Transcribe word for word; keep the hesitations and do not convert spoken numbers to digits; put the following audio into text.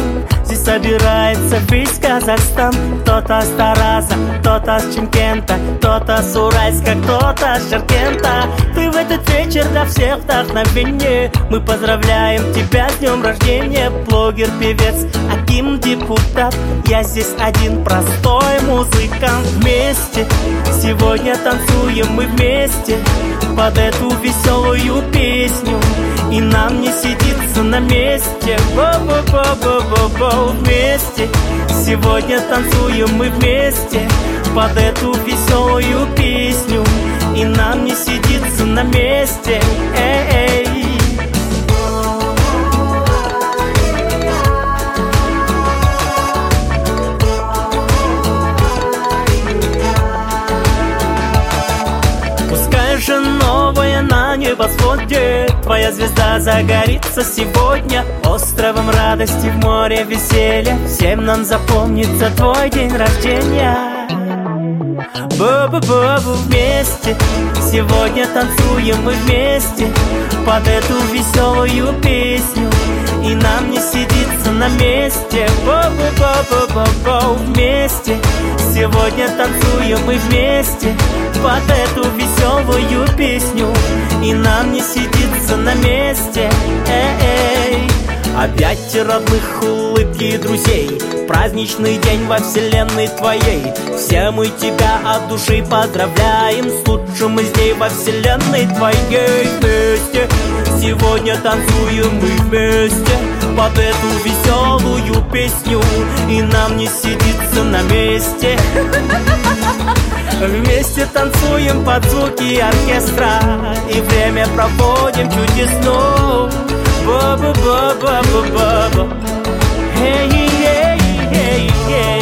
Здесь собирается весь Казахстан. Кто-то с Тараса, кто-то с Чимкента, кто-то с Уральска, кто-то с Шымкента. Ты в этот вечер для всех вдохновение. Мы поздравляем тебя с днем рождения. Блогер, певец, аким, депутат. Я здесь один простой музыкант. Вместе сегодня танцуем мы вместе под эту веселую песню. И нам не сидится на месте. Бо-бо-бо-бо-бо-бо. Вместе сегодня танцуем мы вместе под эту веселую песню. И нам не сидится на месте. Эй-эй. Же новая на небосводе. Твоя звезда загорится сегодня. Островом радости, в море веселья. Всем нам запомнится твой день рождения. Бу-бу-бу-бу. Вместе сегодня танцуем мы вместе под эту веселую песню. И нам не сидится на месте. Бу-бу-бу-бу-бу. Вместе сегодня танцуем мы вместе под эту веселую песню. И нам не сидится на месте. Эй-эй. Опять родных, улыбки друзей. Праздничный день во вселенной твоей. Все мы тебя от души поздравляем с лучшим из дней во вселенной твоей. Вместе сегодня танцуем мы вместе под эту веселую песню. И нам не сидится на месте. Вместе танцуем под звуки оркестра. И время проводим чудесно. Ба-ба-ба-ба-ба-ба. Эй-эй-эй-эй-эй.